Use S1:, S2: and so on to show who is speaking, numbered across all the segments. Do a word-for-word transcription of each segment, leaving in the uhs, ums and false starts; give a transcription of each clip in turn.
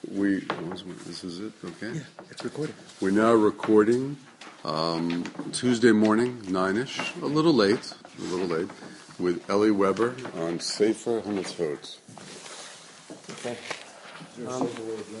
S1: we, this is it, okay?
S2: Yeah, it's recorded.
S1: We're now recording um, Tuesday morning, nine-ish, a little late, a little late, with Ellie Weber on Sefer HaMitzvot.
S3: Okay. Um,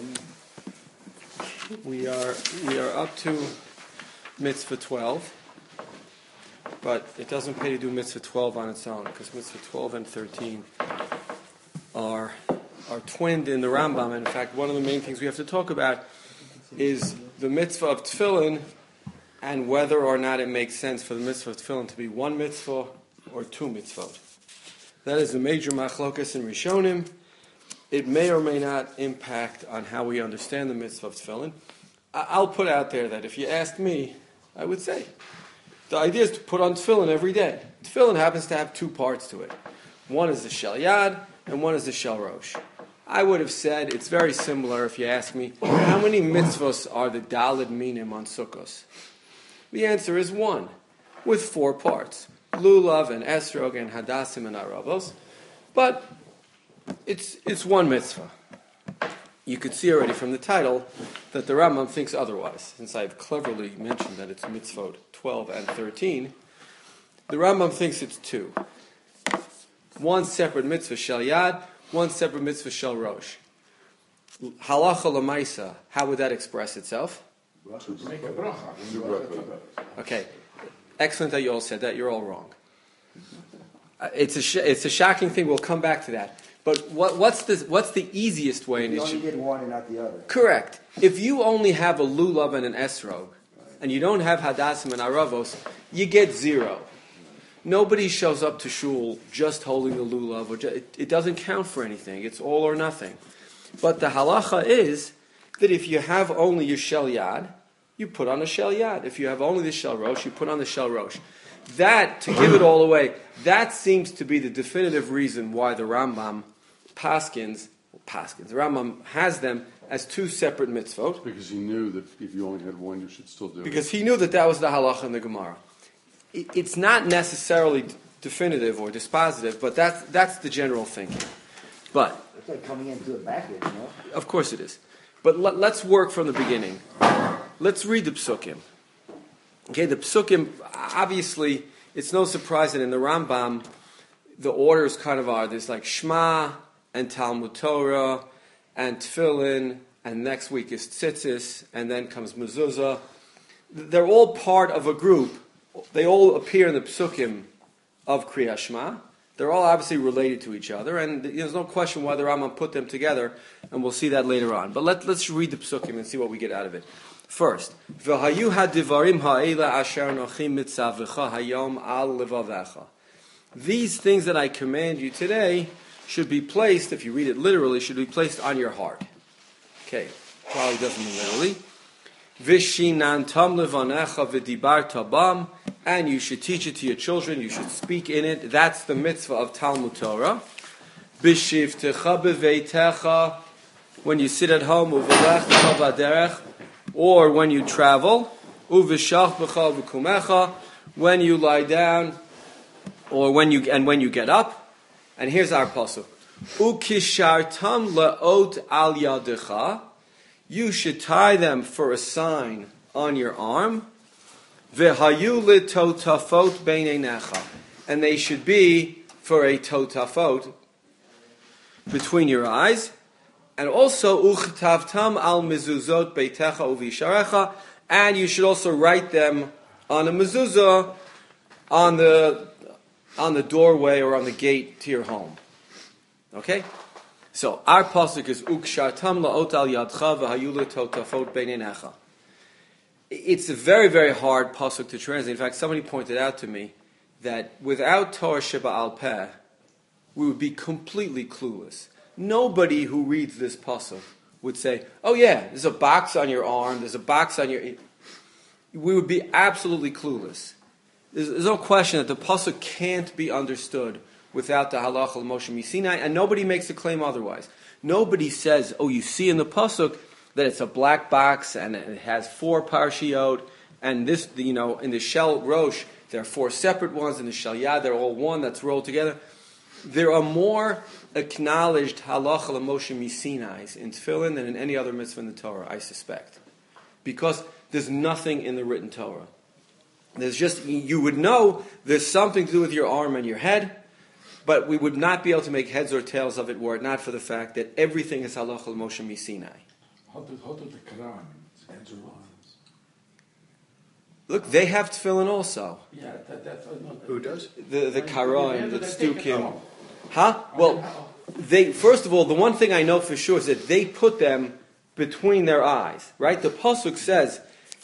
S3: we are we are up to Mitzvah twelve, but it doesn't pay to do Mitzvah twelve on its own, because Mitzvah twelve and thirteen are are twinned in the Rambam. And in fact, one of the main things we have to talk about is the mitzvah of tefillin and whether or not it makes sense for the mitzvah of tefillin to be one mitzvah or two mitzvot. That is the major machlokas in Rishonim. It may or may not impact on how we understand the mitzvah of tefillin. I'll put out there that if you asked me, I would say the idea is to put on tefillin every day. Tefillin happens to have two parts to it. One is the shel yad and one is the shel rosh. I would have said it's very similar if you ask me, how many mitzvos are the Daled Minim on Sukkos? The answer is one, with four parts. Lulav and Esrog and Hadassim and Aravos. But it's it's one mitzvah. You could see already from the title that the Rambam thinks otherwise. Since I've cleverly mentioned that it's mitzvot twelve and thirteen, the Rambam thinks it's two. One separate mitzvah shel yad, one separate mitzvah shel rosh. Halacha l'maisa, how would that express itself? Okay, excellent that you all said that. You're all wrong. Uh, it's a sh- it's a shocking thing. We'll come back to that. But what, what's the what's the easiest way?
S2: You
S3: in
S2: only
S3: should...
S2: did one and not the other.
S3: Correct. If you only have a lulav and an esrog, and you don't have hadassim and aravos, you get zero. Nobody shows up to shul just holding the lulav. Or just, it, it doesn't count for anything. It's all or nothing. But the halacha is that if you have only your shel yad, you put on a shel yad. If you have only the shel rosh, you put on the shel rosh. That, to give it all away, that seems to be the definitive reason why the Rambam paskins, well, paskins, the Rambam has them as two separate mitzvot.
S1: Because he knew that if you only had one, you should still do it.
S3: Because he knew that that was the halacha in the Gemara. It's not necessarily definitive or dispositive, but that's that's the general thinking. But
S2: It's like coming into it backwards, you know?
S3: of course it is. But let, let's work from the beginning. Let's read the psukim. Okay, the psukim, obviously, it's no surprise that in the Rambam, the orders kind of are, there's like Shema and Talmud Torah and Tefillin, and next week is Tzitzis, and then comes Mezuzah. They're all part of a group. They all appear in the psukim of Kriyat Shema. They're all obviously related to each other, and there's no question why the Rambam put them together, and we'll see that later on. But let, let's read the psukim and see what we get out of it. First, V'hayu hadivarim ha'ela asher nochim mitzavecha hayom al levavecha. These things that I command you today should be placed, if you read it literally, should be placed on your heart. Okay, probably doesn't mean literally. Vishinantam levanecha v'dibar tabam, and you should teach it to your children, you should speak in it. That's the mitzvah of Talmud Torah. B'shivtecha b'veitecha, when you sit at home, u'v'lecha v'aderech, or when you travel, uvishach b'cha v'kumecha, when you lie down, or when you and when you get up. And here's our pasuk: ukishartam laot al yadecha. You should tie them for a sign on your arm. V'hayu litotafot beineinecha, and they should be for a totafot between your eyes. And also, uchtavtam al mezuzot beitecha uvisharecha, and you should also write them on a mezuzah on the on the doorway or on the gate to your home. Okay, so our pasuk is ukshartam laot al yadcha v'hayu letotafot beinenecha. It's a very very hard pasuk to translate. In fact, somebody pointed out to me that without Torah Sheba al Peh, we would be completely clueless. Nobody who reads this pasuk would say, oh yeah, there's a box on your arm, there's a box on your... We would be absolutely clueless. There's, there's no question that the pasuk can't be understood without the halacha l'Moshe Misinai, and nobody makes a claim otherwise. Nobody says, oh, you see in the pasuk that it's a black box and it has four parshiot, and this, you know, in the shel rosh, there are four separate ones, in the shel yad, they're all one that's rolled together. there are more acknowledged halacha l'Moshe misinais in tefillin than in any other mitzvah in the Torah, I suspect. Because there's nothing in the written Torah. There's just, you would know there's something to do with your arm and your head, but we would not be able to make heads or tails of it were it not for the fact that everything is halacha l'Moshe misinai.
S4: How did, how did the Quran, heads or arms?
S3: Look, they have tefillin also.
S4: Yeah, that, that's...
S2: Who does?
S3: The the Karaim, the Stukim.
S4: Oh.
S3: Huh? Well, they first of all, the one thing I know for sure is that they put them between their eyes, right? The pasuk says,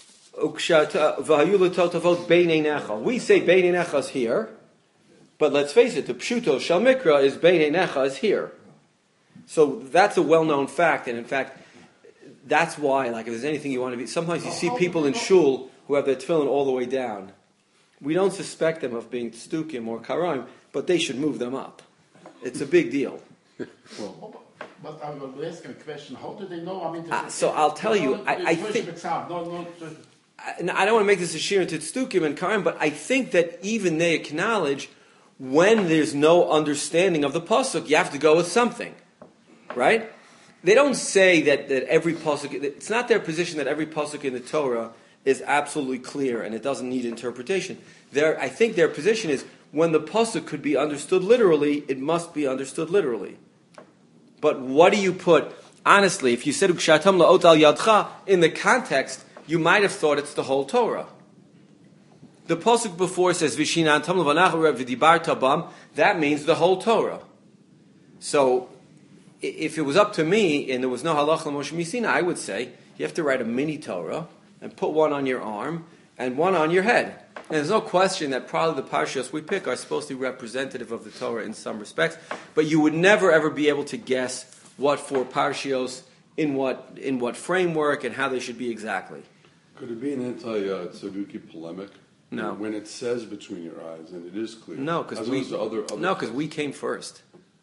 S3: we say Beinei Necha is here, but let's face it, the Pshuto Shal Mikra is Beinei Necha is here. So that's a well-known fact, and in fact, that's why, like, if there's anything you want to be, sometimes you see people in shul who have their tefillin all the way down. We don't suspect them of being Stukim or Karaim, but they should move them up. It's a big deal.
S4: Well, but I will ask a question. How do they know? I mean,
S3: Uh, so I'll tell you, I, I think...
S4: No, no, just-
S3: I I don't want to make this a sheer into Stukim and Karim, but I think that even they acknowledge when there's no understanding of the pasuk, you have to go with something, right? They don't say that, that every pasuk. It's not their position that every pasuk in the Torah is absolutely clear and it doesn't need interpretation. Their, I think their position is when the pasuk could be understood literally, it must be understood literally. But what do you put? Honestly, if you said Ukshatam la'ot al yadcha in the context, you might have thought it's the whole Torah. The pasuk before says Vishinan tam levanach v'dibarta bam. That means the whole Torah. So, i- if it was up to me and there was no halacha l'Moshe Misina, I would say you have to write a mini Torah and put one on your arm and one on your head. And there's no question that probably the parshas we pick are supposed to be representative of the Torah in some respects, but you would never ever be able to guess what four parshios, in what in what framework, and how they should be exactly.
S1: Could it be an anti-Tzaduki polemic?
S3: No.
S1: When it says between your eyes, and it is clear.
S3: No, because
S1: As
S3: we
S1: opposed to other, other
S3: no, because we came first.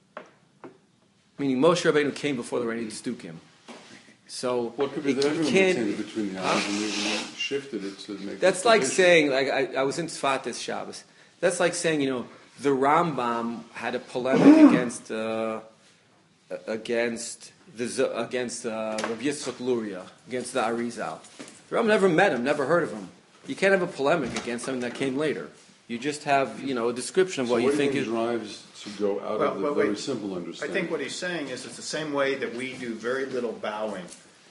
S3: Meaning Moshe Rabbeinu came before the Reni Stukim. So
S1: What could be
S3: it-
S1: the
S3: you
S1: everyone
S3: can't-
S1: saying between the eyes, and we, we shifted it to make.
S3: That's
S1: it
S3: like
S1: tradition.
S3: saying, like I, I was in Tzfat this Shabbos. That's like saying, you know, the Rambam had a polemic against uh, against the Z- against uh, Rav Yitzchak Luria, against the Arizal. The Rambam never met him, never heard of him. You can't have a polemic against something that came later. You just have, you know, a description of
S1: So
S3: what you
S1: do
S3: think
S1: think
S3: is.
S1: drives to go out
S5: Well,
S1: of the
S5: well,
S1: very
S5: wait.
S1: simple
S5: I
S1: understanding?
S5: think what he's saying is it's the same way that we do very little bowing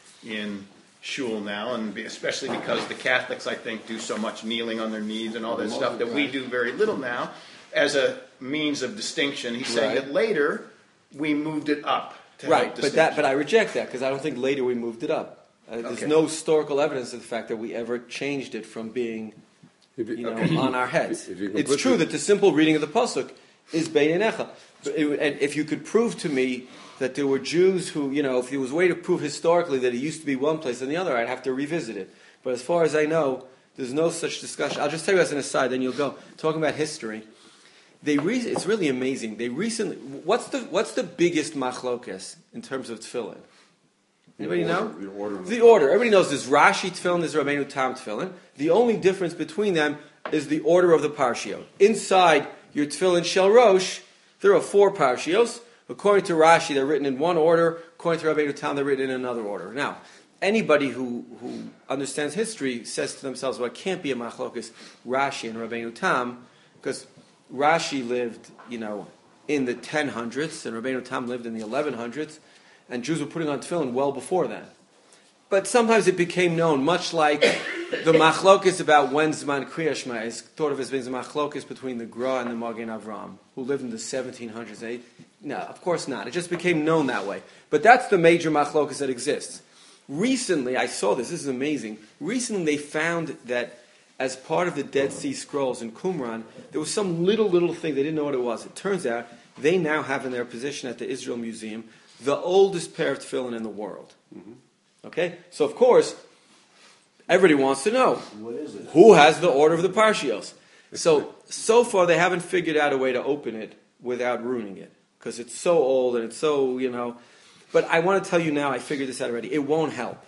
S5: in shul now, and be- especially because the Catholics, I think, do so much kneeling on their knees and all that stuff that we do very little now as a means of distinction. He's saying
S3: Right.
S5: that later we moved it up to
S3: Right,
S5: help
S3: but that, but I
S5: distinction.
S3: reject that because I don't think later we moved it up. Uh, there's
S5: Okay.
S3: no historical evidence of the fact that we ever changed it from being,
S1: If you-
S3: you know,
S1: okay.
S3: on our heads.
S1: If you can
S3: It's
S1: put
S3: true
S1: the-
S3: that the simple reading of the pasuk is Beinei Necha. But it- And if you could prove to me that there were Jews who, you know, if there was a way to prove historically that it used to be one place and the other, I'd have to revisit it. But as far as I know, there's no such discussion. I'll just tell you as an aside, then you'll go. Talking about history, they re- it's really amazing. They recently, what's the what's the biggest machlokes in terms of tefillin? Anybody
S1: The
S3: know?
S1: order- The order.
S3: The order. Everybody knows there's Rashi tefillin, there's Rabbeinu Tam tefillin. The only difference between them is the order of the parshiot. Inside your tefillin shel rosh, there are four parshios. According to Rashi, they're written in one order. According to Rabbeinu Tam, they're written in another order. Now, anybody who, who understands history says to themselves, well, it can't be a machlokas Rashi and Rabbeinu Tam, because Rashi lived, you know, in the ten hundreds, and Rabbeinu Tam lived in the eleven hundreds, and Jews were putting on tefillin well before that. But sometimes it became known, much like the machlokas about when Zman Kriya Shema is thought of as being the machlokas between the Gra and the Magen Avram, who lived in the seventeen hundreds. They, no, of course not. It just became known that way. But that's the major machlokas that exists. Recently, I saw this. This is amazing. Recently, they found that as part of the Dead Sea Scrolls in Qumran, there was some little, little thing. They didn't know what it was. It turns out they now have in their possession at the Israel Museum the oldest pair of tefillin in the world.
S1: Mm-hmm.
S3: Okay? So, of course, everybody wants to know
S2: What is it?
S3: who has the order of the parshios. So, so far, they haven't figured out a way to open it without ruining it. Because it's so old and it's so, you know... But I want to tell you now, I figured this out already. It won't help.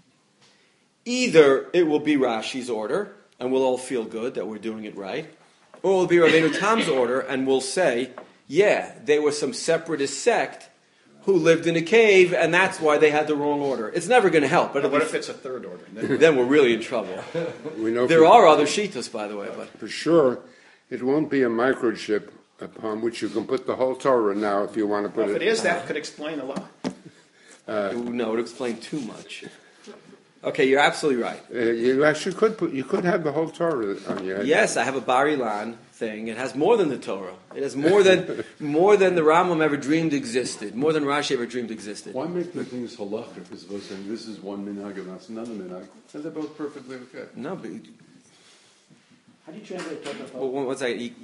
S3: Either it will be Rashi's order, and we'll all feel good that we're doing it right, or it will be Rabbeinu Tam's order, and we'll say, yeah, they were some separatist sect who lived in a cave, and that's why they had the wrong order. It's never going to help. But
S5: But what
S3: if
S5: if it's a third order? Then
S3: then we're really in trouble.
S6: We know
S3: There
S6: for,
S3: are other shitas, by the way, but
S6: for sure it won't be a microchip upon which you can put the whole Torah now if you want to put
S5: well, if
S6: it.
S5: it is, that could explain a lot.
S3: no, it would explain too much. Okay, you're absolutely right.
S6: Uh, you actually could put. You could have the whole Torah on your head.
S3: Yes, I have a Bar Ilan thing. It has more than the Torah. It has more than more than the Rambam ever dreamed existed. More than Rashi ever dreamed existed.
S1: Why make the things halachic as opposed to saying this is one minhag and that's another minhag? And they're both perfectly okay.
S3: No, but
S2: How do you translate Totafot?
S3: well, one second. You-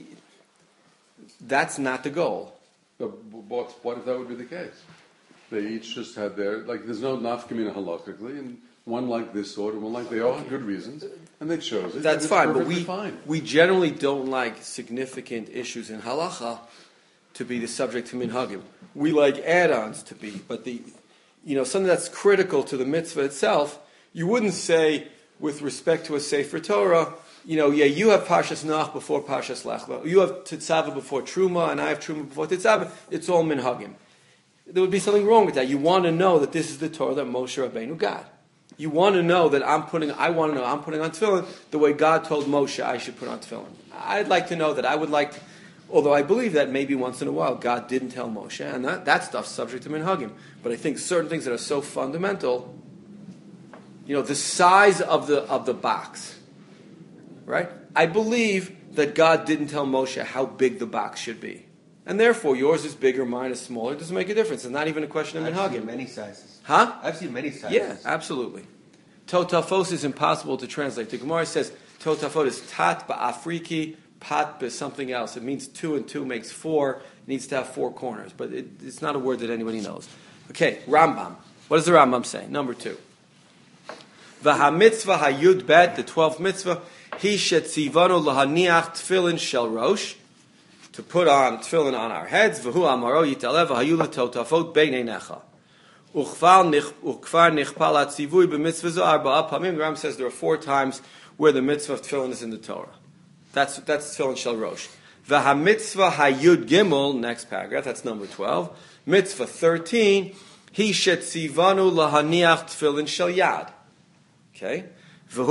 S3: That's not the goal.
S1: But what, what if that would be the case? They each just had their, like, there's no nafkamina halachically, and one like this order, one like, they all had good reasons, and they chose it.
S3: That's
S1: and it's
S3: fine, but
S1: perfectly
S3: we
S1: fine.
S3: we generally don't like significant issues in halacha to be the subject to minhagim. We like add-ons to be, but the you know something that's critical to the mitzvah itself. You wouldn't say with respect to a sefer Torah, you know, yeah, you have Parshas Nach before Parshas Lech Lecha. You have Tetzaveh before Truma, and I have Truma before Tetzaveh. It's all minhagim. There would be something wrong with that. You want to know that this is the Torah that Moshe Rabbeinu got. You want to know that I'm putting, I want to know I'm putting on tefillin the way God told Moshe I should put on tefillin. I'd like to know that. I would like, although I believe that maybe once in a while God didn't tell Moshe, and that, that stuff's subject to minhagim. But I think certain things that are so fundamental, you know, the size of the of the box, right? I believe that God didn't tell Moshe how big the box should be. And therefore, yours is bigger, mine is smaller. It doesn't make a difference. It's not even a question of
S7: I've seen
S3: minhagim.
S7: many sizes.
S3: Huh?
S7: I've seen many sizes.
S3: Yeah, absolutely. Totafos is impossible to translate. The Gemara says totafot is tat ba'afriki, pat ba something else. It means two and two makes four. It needs to have four corners. But it, it's not a word that anybody knows. Okay, Rambam. What does the Rambam say? Number two. V'ha-mitzvah ha-yud bet, the twelfth mitzvah, he shetzivanu lahaniach tefillin shel rosh, to put on tefillin on our heads. V'hu amaro yitalev v'hayu l'totafot beinei necha. Ukvar nichpal atzivui b'mitzvah zo arba'a pamim. The Rambam says there are four times where the mitzvah of tefillin is in the Torah. That's that's tefillin shel rosh. V'ha-mitzvah ha-yud gimel, next paragraph, that's number twelve. Mitzvah thirteen, he shetzivanu lahaniach tefillin shel yad. Okay? So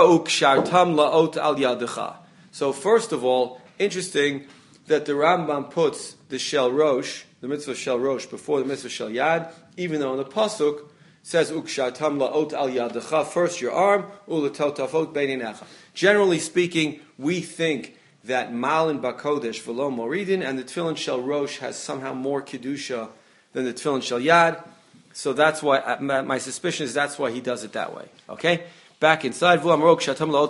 S3: first of all, interesting that the Rambam puts the Shel Rosh, the mitzvah Shel Rosh, before the mitzvah Shel Yad, even though in the Pasuk it says Ukshartam la'ot al yadecha, first your arm, u'letotafot beinenecha. Generally speaking, we think that Malin Bakodesh v'lo Moridin and the Tefillin Shel Rosh has somehow more Kedusha than the Tefillin Shel Yad. So that's why, uh, my, my suspicion is that's why he does it that way. Okay? Back inside, four times. Now,
S2: Why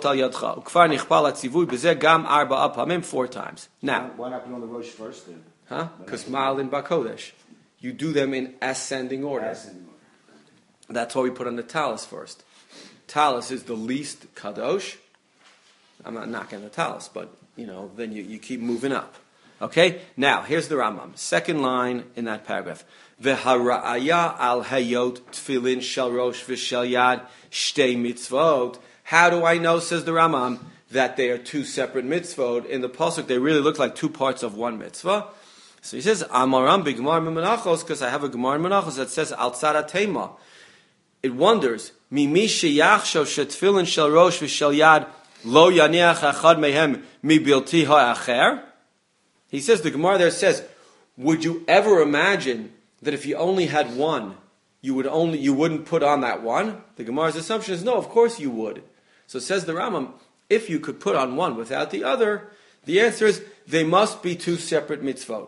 S2: not put on the Rosh first then?
S3: huh? Because Ma'alin Bakodesh. You do them in ascending order.
S2: Ascending order.
S3: That's why we put on the Talis first. Talis is the least Kadosh. I'm not knocking the Talis, but, you know, then you, you keep moving up. Okay? Now, here's the Rambam. Second line in that paragraph. V'hara'aya al hayot tefillin shel rosh v'shel yad shtei mitzvot. How do I know, says the Rambam, that they are two separate mitzvot? In the pasuk, they really look like two parts of one mitzvah. So he says, Amaram b'gemar menachos, because I have a gemar menachos that says al tzara tema. It wonders, mimi sheyachshav shetefillin shel rosh v'shel yad lo yaniach achad mehem mi bilti ha'acher. He says, the Gemara there says, would you ever imagine that if you only had one, you would only you wouldn't put on that one? The Gemara's assumption is no, of course you would. So says the Rambam, if you could put on one without the other, the answer is they must be two separate mitzvot.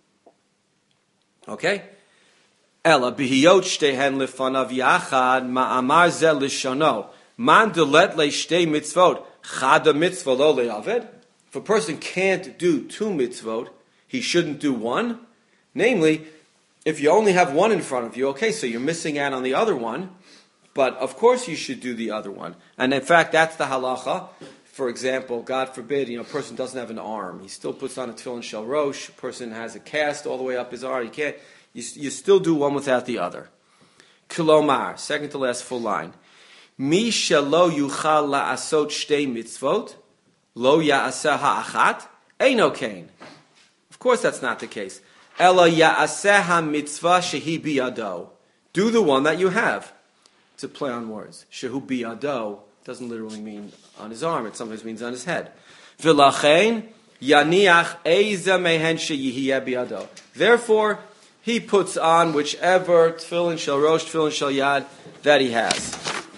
S3: Okay? Ela bihiyot shtehen lifanav yachad ma'amar zel lishono man delet le shtei mitzvot chada mitzvah lo le'aved. If a person can't do two mitzvot, he shouldn't do one. Namely, if you only have one in front of you, okay, so you're missing out on the other one, but of course you should do the other one. And in fact, that's the halacha. For example, God forbid, you know, a person doesn't have an arm. He still puts on a tefillin shel rosh. A person has a cast all the way up his arm. You can't. You, you still do one without the other. Kilomar, second to last full line. Mi shelo yuchal la'asot shtei mitzvot, lo ya'aseh ha'achat, eino kain. Of course that's not the case. Ela ya'aseh mitzvah shehi biyado. Do the one that you have. It's a play on words. Shehu biyado doesn't literally mean on his arm. It sometimes means on his head. V'lachein yaniach eiza mehen sheyihiyeh biyado. Therefore, he puts on whichever tefillin shel rosh, tefillin shel yad that he has.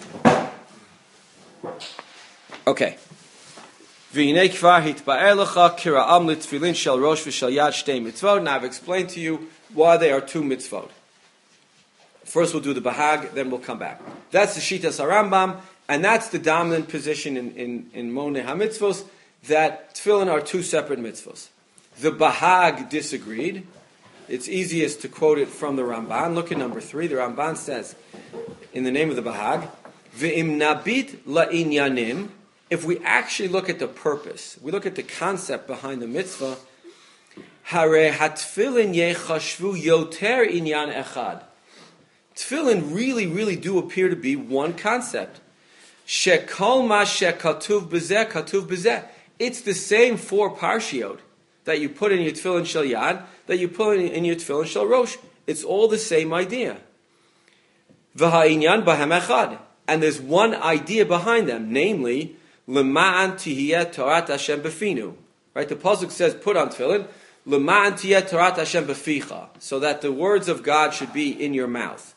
S3: Okay. V'hinei kvar hitba'er lecha kira'am l'tefillin shel rosh v'shel yad shtei mitzvot. Now I've explained to you why they are two mitzvot. First we'll do the Bahag, then we'll come back. That's the Shitas HaRambam, and that's the dominant position in, in, in Monei HaMitzvos, that tefillin are two separate mitzvos. The Bahag disagreed. It's easiest to quote it from the Ramban. Look at number three. The Ramban says, in the name of the Bahag, V'im nabit la'inyanim. If we actually look at the purpose, we look at the concept behind the mitzvah, Hare hatfilin yechashvu yoter inyan echad. Tefillin really, really do appear to be one concept. Shekol ma shekatuv b'zeh katuv b'zeh. It's the same four parshiot that you put in your tefillin shel yad, that you put in, in your tefillin shel rosh. It's all the same idea. V'ha'inyan b'hem echad. And there's one idea behind them, namely, L'ma'an tihiyeh Torat Hashem b'finu. Right? The pasuk says, put on tefillin, L'ma'an tihiyeh Torat Hashem b'ficha. So that the words of God should be in your mouth.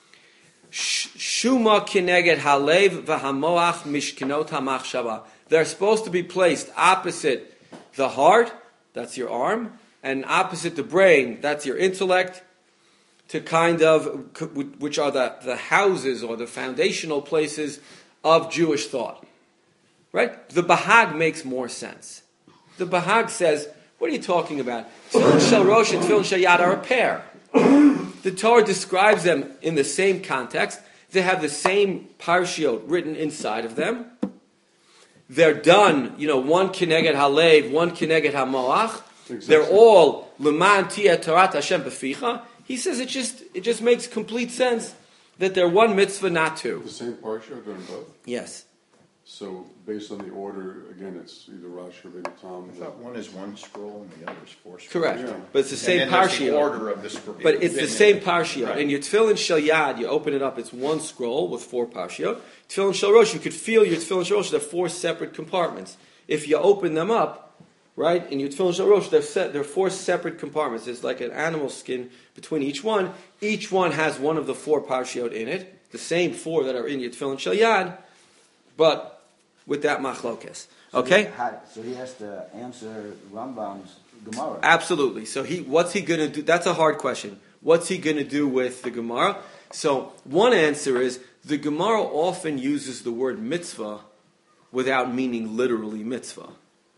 S3: Shuma kineged halev v'hamoach mishkenot hamachshava. They're supposed to be placed opposite the heart, that's your arm, and opposite the brain, that's your intellect, to kind of, which are the, the houses or the foundational places of Jewish thought. Right? The Bahag makes more sense. The Bahag says, what are you talking about? Tefillin shel rosh and tefillin shel yad are a pair. The Torah describes them in the same context. They have the same parshiot written inside of them. They're done, you know, one kineged halev, one kineged hamoach. Exactly. They're all l'man tiyeh Torat Hashem b'ficha. He says it just it just makes complete sense that they're one mitzvah, not two.
S1: The same parsha are in both?
S3: Yes.
S1: So, based on the order, again, it's either Rosh or Beit Tom.
S5: I thought one is one scroll and the other is four scrolls.
S3: Correct.
S1: Yeah.
S3: But it's the same
S5: and then there's
S3: parshiot.
S5: the order of the scroll.
S3: But it's the same parshiot.
S5: Right.
S3: In your tefillin shel yad, you open it up, it's one scroll with four parshiot. Tefillin shel rosh, you could feel your tefillin shel rosh, they're four separate compartments. If you open them up, right, in your tefillin shel rosh, they're, set, they're four separate compartments. It's like an animal skin between each one. Each one has one of the four parshiot in it, the same four that are in your tefillin shel yad, but with that machlokes. Okay?
S2: So he, had, so he has to answer Rambam's Gemara.
S3: Absolutely. So he, what's he going to do? That's a hard question. What's he going to do with the Gemara? So one answer is the Gemara often uses the word mitzvah without meaning literally mitzvah.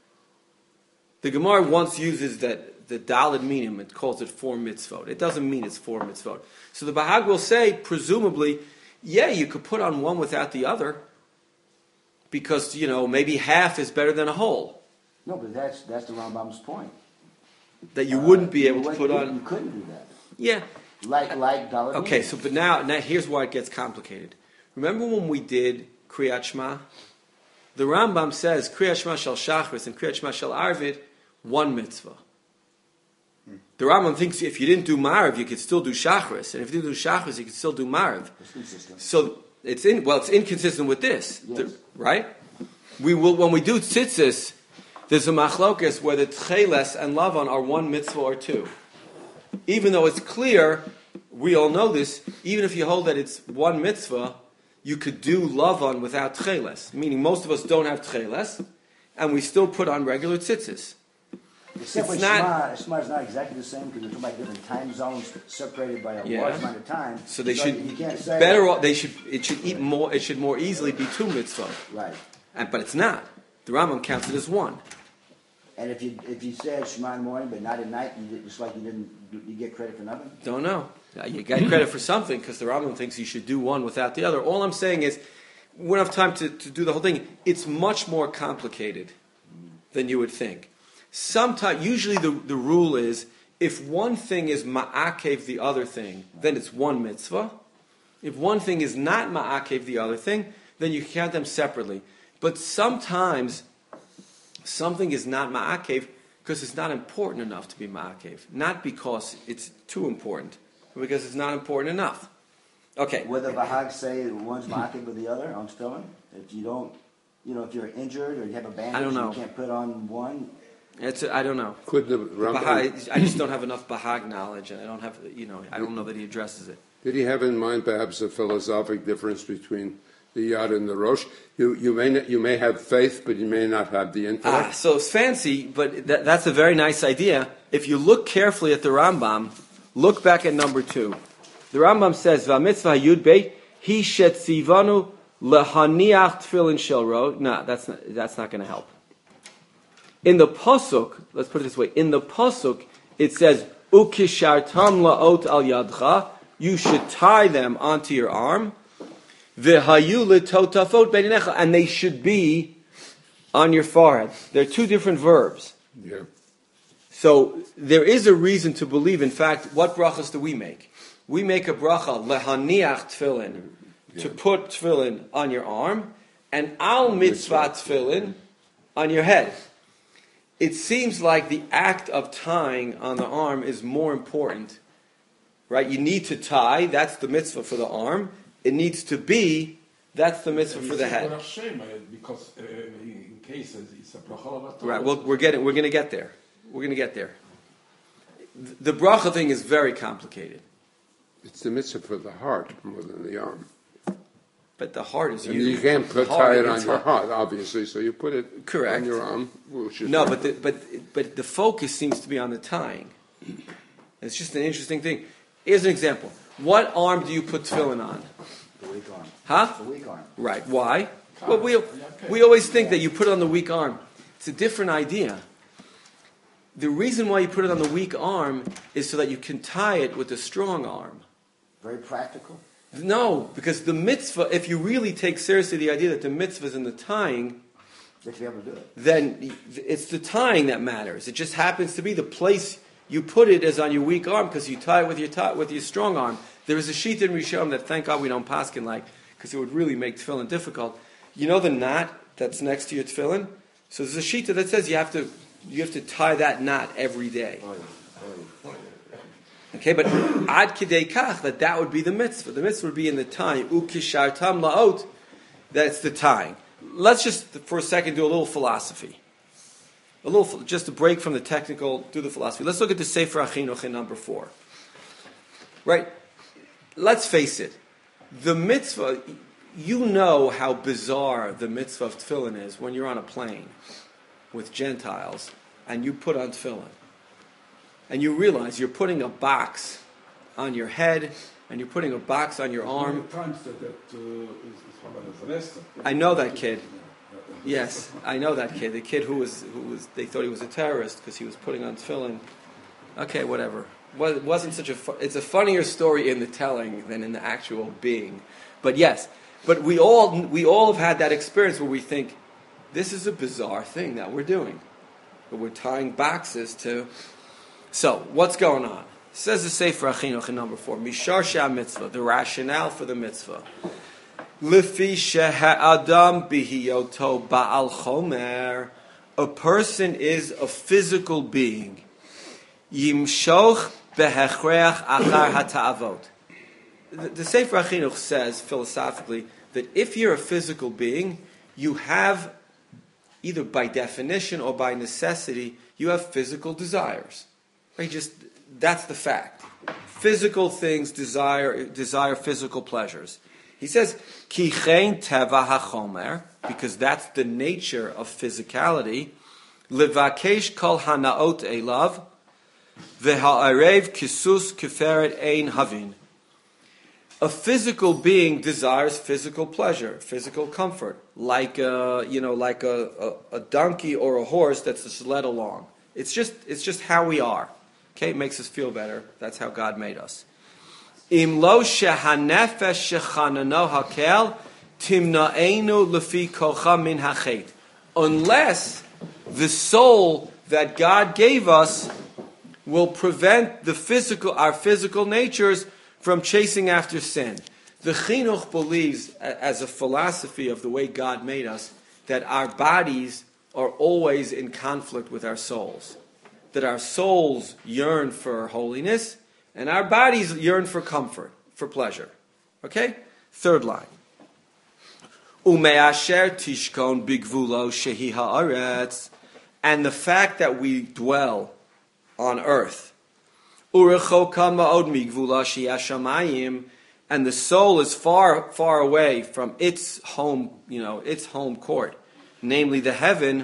S3: The Gemara once uses that the daled minim, it calls it four mitzvot. It doesn't mean it's four mitzvot. So the Bahag will say, presumably, yeah, you could put on one without the other, because, you know, maybe half is better than a whole.
S2: No, but that's that's the Rambam's point.
S3: That you
S2: Uh,
S3: wouldn't be able
S2: you
S3: to put
S2: couldn't-
S3: on...
S2: You couldn't do that.
S3: Yeah.
S2: Like, like Dalit.
S3: Okay, so but now, now here's why it gets complicated. Remember when we did Kriyat Shema? The Rambam says Kriyat Shema shel Shachris and Kriyat Shema shel Arvid, one mitzvah. The Rambam thinks if you didn't do Marav, you could still do Shachris, and if you didn't do Shachris, you could still do Marav.
S2: It's consistent.
S3: So it's in well, it's inconsistent with this,
S2: Yes.
S3: the- right? We will when we do tzitzis. There's a machlokas whether tcheles and lavan are one mitzvah or two. Even though it's clear, we all know this. Even if you hold that it's one mitzvah, you could do lavan without tcheles. Meaning most of us don't have tcheles, and we still put on regular tzitzis.
S2: Except
S3: It's
S2: for
S3: not-
S2: Shema, Shema is not exactly the same because we're talking about different time zones separated by a
S3: Yeah.
S2: large amount of time.
S3: So they
S2: So
S3: should
S2: you can't say-
S3: better. off- They should. It should eat more. It should more easily be two mitzvah.
S2: Right.
S3: And, but it's not. The Rambam counts it as one.
S2: And if you if you said Shema in the morning but not at night, you did, just like you didn't, you get credit for nothing.
S3: Don't know. Now, you get credit for something because the Rambam thinks you should do one without the other. All I'm saying is, we don't have time to, to do the whole thing. It's much more complicated than you would think. Sometimes, usually the, the rule is, if one thing is ma'akev the other thing, then it's one mitzvah. If one thing is not ma'akev the other thing, then you count them separately. But sometimes something is not ma'akev because it's not important enough to be ma'akev. Not because it's too important, but because it's not important enough. Okay.
S2: Would the Vahag say one's ma'akev with the other on tefillin? If you don't, you know, if you're injured or you have a bandage,
S3: I don't know.
S2: you can't put on one.
S3: It's I don't know.
S6: Could the
S3: Bahag,
S6: Rambam,
S3: I just don't have enough Bahag knowledge, and I don't have, you know, I don't know that he addresses it.
S6: did he have in mind perhaps a philosophic difference between the Yad and the Rosh? You, you, may, not, you may have faith, but you may not have the
S3: Ah,
S6: intellect.
S3: so it's fancy, but that, that's a very nice idea. If you look carefully at the Rambam, look back at number two. The Rambam says, "V'amitzvah yud beit he shetzivanu lehaniach tefillin shel ro." No, that's not, that's not going to help. In the pasuk, let's put it this way: in the pasuk, it says, "Ukishartam laot al yadcha." You should tie them onto your arm. V'hayu letotafot beinecha, and they should be on your forehead. They're two different verbs.
S6: Yeah.
S3: So there is a reason to believe. In fact, what brachas do we make? We make a bracha lehaniach tefillin, to put tefillin on your arm, and al mitzvah tefillin on your head. It seems like the act of tying on the arm is more important, right? You need to tie, that's the mitzvah for the arm. It needs to be, that's the mitzvah for the head.
S4: Because uh, in cases it's a bracha.
S3: Right, well, we're getting, we're going to get there. We're going to get there. The bracha thing is very complicated.
S6: It's the mitzvah for the heart more than the arm.
S3: But the heart is
S6: And
S3: usually...
S6: you can't put,
S3: the heart
S6: tie it on
S3: is
S6: your
S3: heart.
S6: heart, obviously, so you put it
S3: Correct.
S6: on your arm. Which is
S3: No, but the, but but the focus seems to be on the tying. It's just an interesting thing. Here's an example. What arm do you put tefillin on?
S2: The weak arm.
S3: Huh?
S2: The weak arm.
S3: Right. Why? Well, we we always think that you put it on the weak arm. It's a different idea. The reason why you put it on the weak arm is so that you can tie it with the strong arm.
S2: Very practical.
S3: No, because the mitzvah, if you really take seriously the idea that the mitzvah is in the tying,
S2: That you be able to do it.
S3: then it's the tying that matters. It just happens to be the place you put it is on your weak arm because you tie it with your tie, with your strong arm. There is a sheet in Rishon that thank God we don't paskin like because it would really make tefillin difficult. You know the knot that's next to your tefillin? So there's a sheet that says you have to you have to tie that knot every day. Okay, but ad kidei kach, that that would be the mitzvah. The mitzvah would be in the tying. Ukishartam laot, that's the tying. Let's just for a second do a little philosophy. A little, just a break from the technical, do the philosophy. Let's look at the Sefer HaChinuch in number four. Right? Let's face it. The mitzvah, you know how bizarre the mitzvah of tefillin is when you're on a plane with Gentiles and you put on tefillin. And you realize you're putting a box on your head and you're putting a box on your arm. I know that kid. Yes, I know that kid. The kid who was who was they thought he was a terrorist because he was putting on tefillin. Okay, whatever. Well, it wasn't such a. Fu- it's a funnier story in the telling than in the actual being. But yes, but we all we all have had that experience where we think this is a bizarre thing that we're doing, but we're tying boxes to. So what's going on? Says the Sefer HaChinuch in number four. Mishar Shah Mitzvah, the rationale for the mitzvah. Lefi sheha'adam bihiyoto ba'al chomer. A person is a physical being. Yimshoch behechreach achar hata'avot. The, the Sefer HaChinuch says, philosophically, that if you're a physical being, you have, either by definition or by necessity, you have physical desires. Right? Just, that's the fact. Physical things desire desire physical pleasures. He says, Ki chen teva hachomer, because that's the nature of physicality. Levakesh kol hanaot elav, v'ha'arev kisus keferet ein havin. A physical being desires physical pleasure, physical comfort, like a, you know, like a, a, a donkey or a horse that's just led along. It's just it's just how we are. Okay, it makes us feel better. That's how God made us. Im lo shehanefesh shechanano hakel timnaenu lefi kocha min hachet. Unless the soul that God gave us will prevent the physical, our physical natures from chasing after sin. The Chinuch believes, as a philosophy of the way God made us, that our bodies are always in conflict with our souls. that our souls yearn for holiness, and our bodies yearn for comfort, for pleasure. Okay? Third line. Umeasher tishkon bigvulo shehi haaretz, and the fact that we dwell on earth. Urechoka ma'od migvula shehi hashamayim, and the soul is far, far away from its home, you know, its home court, namely the heaven.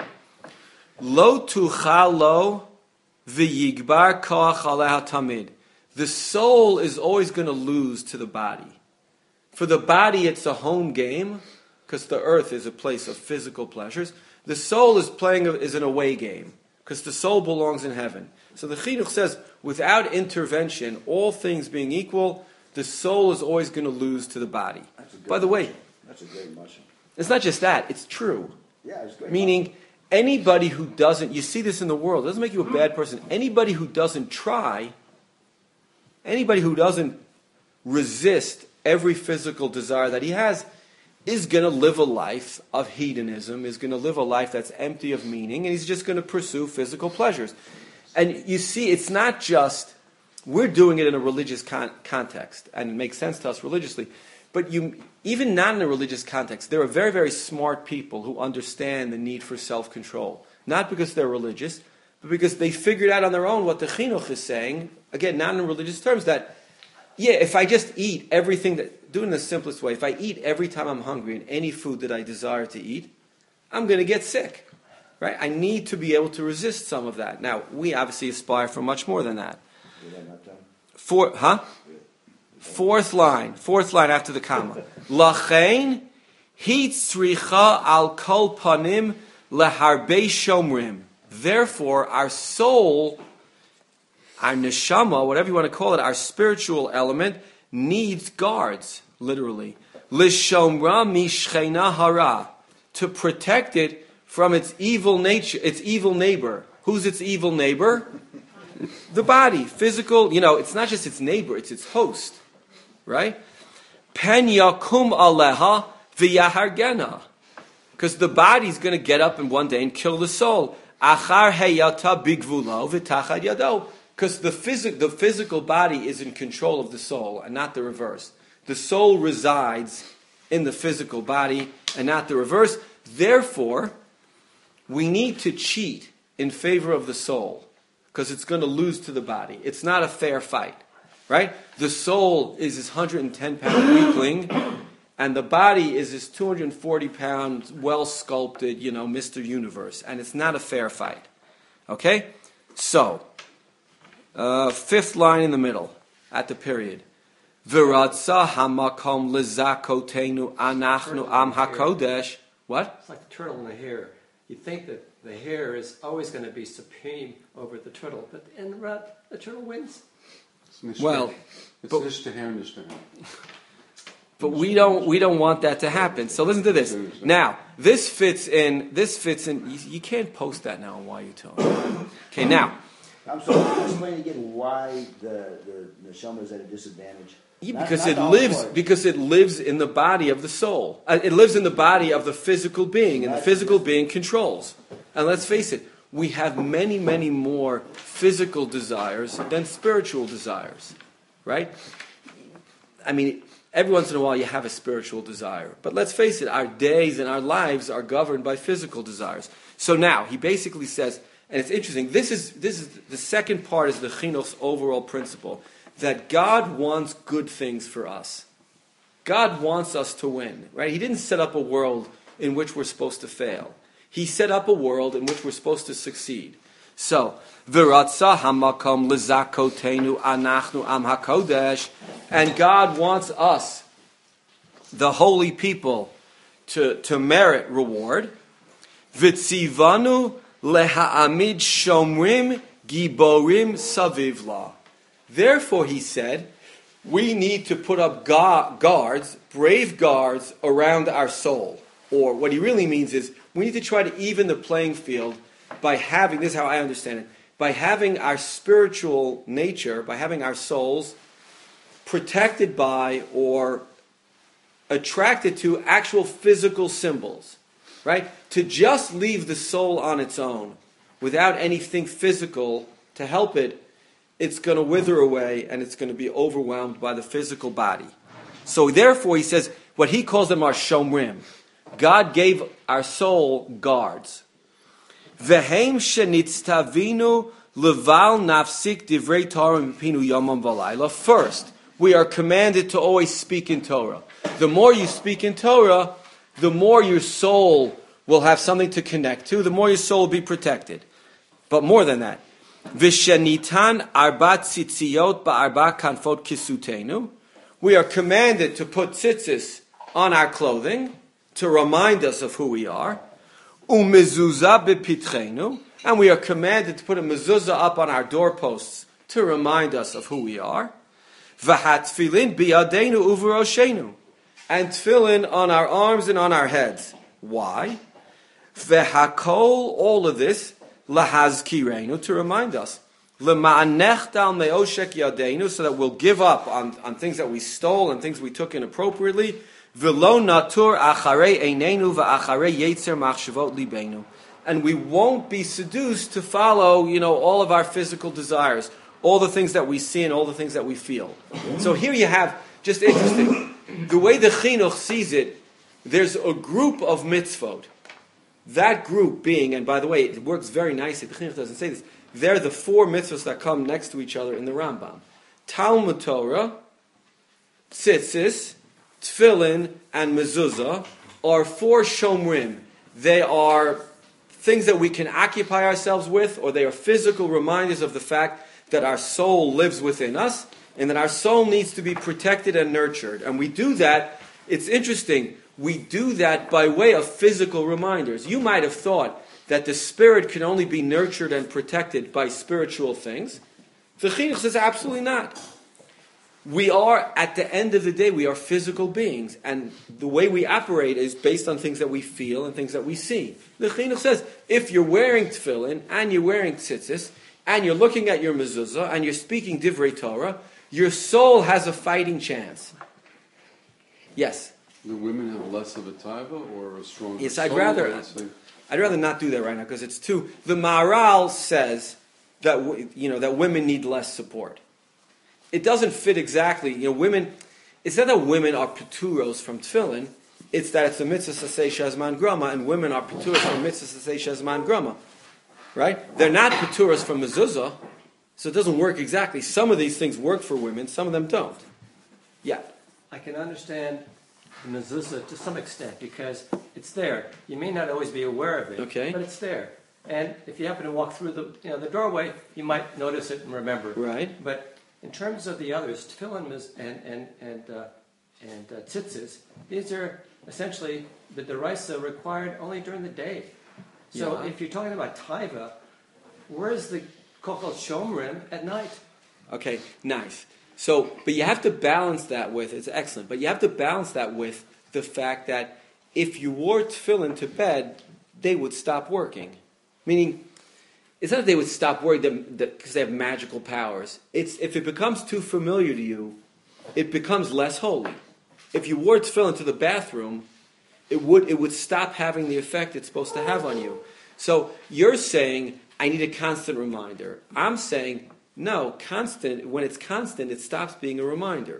S3: Lo tuchalo v'yigbar koach aleha tamid. The soul is always going to lose to the body. For the body, it's a home game, because the earth is a place of physical pleasures. The soul is playing a, is an away game, because the soul belongs in heaven. So the Chinuch says, without intervention, all things being equal, the soul is always going to lose to the body. By the way,
S2: that's a great motion.
S3: It's not just that, it's true.
S2: Yeah, it's great.
S3: Meaning, anybody who doesn't, you see this in the world, it doesn't make you a bad person. Anybody who doesn't try, anybody who doesn't resist every physical desire that he has, is going to live a life of hedonism, is going to live a life that's empty of meaning, and he's just going to pursue physical pleasures. And you see, it's not just, we're doing it in a religious con- context, and it makes sense to us religiously, but you, even not in a religious context, there are very, very smart people who understand the need for self-control. Not because they're religious, but because they figured out on their own what the Chinuch is saying, again, not in religious terms, that, yeah, if I just eat everything, that, do it in the simplest way, if I eat every time I'm hungry and any food that I desire to eat, I'm going to get sick. Right? I need to be able to resist some of that. Now, we obviously aspire for much more than that. Four, huh? Fourth line. Fourth line after the comma. Lachein hitzricha al kol panim leharbe shomrim. Therefore, our soul, our neshama, whatever you want to call it, our spiritual element, needs guards, literally. Lishomra mishchena hara. To protect it from its evil nature, its evil neighbor. Who's its evil neighbor? The body, physical, you know, it's not just its neighbor, it's its host. Right? Pen yakum aleha v'yahargena. Because the body's going to get up in one day and kill the soul. Achar heyata bigvulo v'tachad yado. Because the, phys- the physical body is in control of the soul and not the reverse. The soul resides in the physical body and not the reverse. Therefore, we need to cheat in favor of the soul because it's going to lose to the body. It's not a fair fight, right? The soul is this one hundred ten pound weakling, and the body is this two hundred forty pound, well-sculpted, you know, Mister Universe, and it's not a fair fight. Okay? So, uh, fifth line in the middle, at the period. V'ratza hamakom lezakotenu anachnu am hakodesh. What?
S7: It's like the turtle and the hare. You think that the hare is always going to be supreme over the turtle, but in the rut, the turtle wins.
S1: It's
S3: Well,
S1: it's
S3: but-
S1: nishtahar, nishtahar.
S3: But we don't we don't want that to happen. So listen to this. Now, this fits in this fits in you, you can't post that now on Y U T O. Okay, now.
S2: I'm sorry, explain again why the, the neshama is at a disadvantage.
S3: Yeah,
S2: Not-
S3: because
S2: not
S3: it
S2: the whole
S3: lives
S2: part.
S3: because it lives in the body of the soul. Uh, it lives in the body of the physical being, and the physical being controls. And let's face it, we have many, many more physical desires than spiritual desires, right? I mean, every once in a while you have a spiritual desire, but let's face it, our days and our lives are governed by physical desires. So now he basically says, and it's interesting. This is this is the second part is the Chinuch's overall principle. That God wants good things for us. God wants us to win, right? He didn't set up a world in which we're supposed to fail. He set up a world in which we're supposed to succeed. So, v'ratza hamakom lezakotenu anachnu am hakodesh, and God wants us, the holy people, to, to merit reward. V'tzivanu leha'amid shomrim giborim savivla. Therefore, he said, we need to put up guards, brave guards, around our soul. Or what he really means is, we need to try to even the playing field by having, this is how I understand it, by having our spiritual nature, by having our souls protected by or attracted to actual physical symbols. Right? To just leave the soul on its own, without anything physical to help it, it's going to wither away and it's going to be overwhelmed by the physical body. So therefore, he says, what he calls them are shomrim. God gave our soul guards. Vehem shenitztavinu leval nafsik divrei Torah mipinu yomam v'layla. First, we are commanded to always speak in Torah. The more you speak in Torah, the more your soul will have something to connect to, the more your soul will be protected. But more than that, V'shenitan arba tzitziyot ba'arba kanfot kisutenu. We are commanded to put tzitzis on our clothing to remind us of who we are. U'mezuzah b'pitchenu. And we are commanded to put a mezuzah up on our doorposts to remind us of who we are. V'hatfilin biyadenu u'v'roshenu. And tefillin on our arms and on our heads. Why? V'hakol, all of this, lahazkirenu, to remind us. L'ma'anech dal me'oshek yadenu, so that we'll give up on, on things that we stole and things we took inappropriately. V'lo natur acharei einenu v'acharei yetzer machshavot libenu. And we won't be seduced to follow, you know, all of our physical desires, all the things that we see and all the things that we feel. So here you have, just interesting, the way the chinuch sees it, there's a group of mitzvot. That group being, and by the way, it works very nicely, the chinuch doesn't say this, they're the four mitzvahs that come next to each other in the Rambam. Talmud Torah, tzitzis, tefillin, and mezuzah are four shomrim. They are things that we can occupy ourselves with, or they are physical reminders of the fact that our soul lives within us, and that our soul needs to be protected and nurtured. And we do that, it's interesting, we do that by way of physical reminders. You might have thought that the spirit can only be nurtured and protected by spiritual things. The chinuch says absolutely not. We are, at the end of the day, we are physical beings, and the way we operate is based on things that we feel and things that we see. The chinuch says, if you're wearing tefillin, and you're wearing tzitzis, and you're looking at your mezuzah, and you're speaking divrei Torah, your soul has a fighting chance. Yes?
S1: Do women have less of a taiva or a stronger
S3: Yes, I'd
S1: soul?
S3: rather,
S1: Let's say-
S3: I'd rather not do that right now, because it's too... The Maharal says that, w- you know, that women need less support. It doesn't fit exactly. You know, women, it's not that women are peturos from tefillin, it's that it's a mitzvah sasei shazman grama, and women are peturos from mitzvah sasei shazman grama. Right? They're not peturos from mezuzah, so it doesn't work exactly. Some of these things work for women, some of them don't. Yeah.
S7: I can understand the mezuzah to some extent because it's there. You may not always be aware of it,
S3: Okay.
S7: but it's there. And if you happen to walk through the you know the doorway, you might notice it and remember it.
S3: Right.
S7: But in terms of the others, tefillin and and and uh, and uh, tzitzis, these are essentially the deraisa required only during the day. So
S3: Yeah.
S7: if you're talking about taiva, where's the kochel shomrim at night?
S3: Okay, nice. So, but you have to balance that with, it's excellent, but you have to balance that with the fact that if you wore tefillin to bed, they would stop working. Meaning, it's not that they would stop working because they have magical powers. It's if it becomes too familiar to you, it becomes less holy. If you wore tefillin to the bathroom, it would it would stop having the effect it's supposed to have on you. So you're saying, I need a constant reminder. I'm saying, no, constant, when it's constant, it stops being a reminder.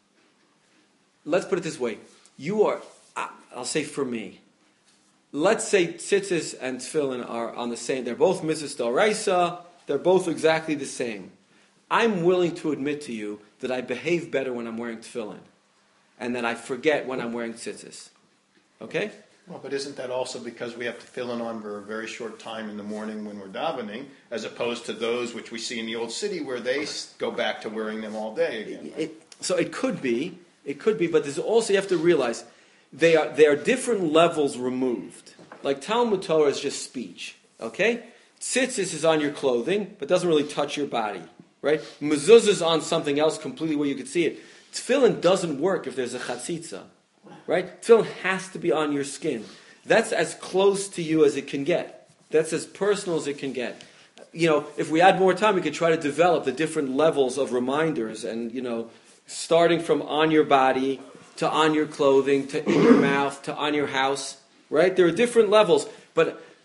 S3: Let's put it this way. You are, I'll say for me, let's say tzitzis and tefillin are on the same, they're both mitzvahs d'oraisa, they're both exactly the same. I'm willing to admit to you that I behave better when I'm wearing tefillin, and that I forget when I'm wearing tzitzis. Okay?
S5: Well, but isn't that also because we have to fill in on for a very short time in the morning when we're davening, as opposed to those which we see in the old city where they s- go back to wearing them all day again?
S3: It, so it could be, it could be, but there's also, you have to realize, they are, they are different levels removed. Like Talmud Torah is just speech, okay? Tzitzis is on your clothing, but doesn't really touch your body, right? Mezuzah is on something else completely where you can see it. Tefillin doesn't work if there's a chatzitza, right? Tefillin has to be on your skin. That's as close to you as it can get. That's as personal as it can get. You know, if we had more time, we could try to develop the different levels of reminders and, you know, starting from on your body to on your clothing to in your mouth to on your house, right? There are different levels, but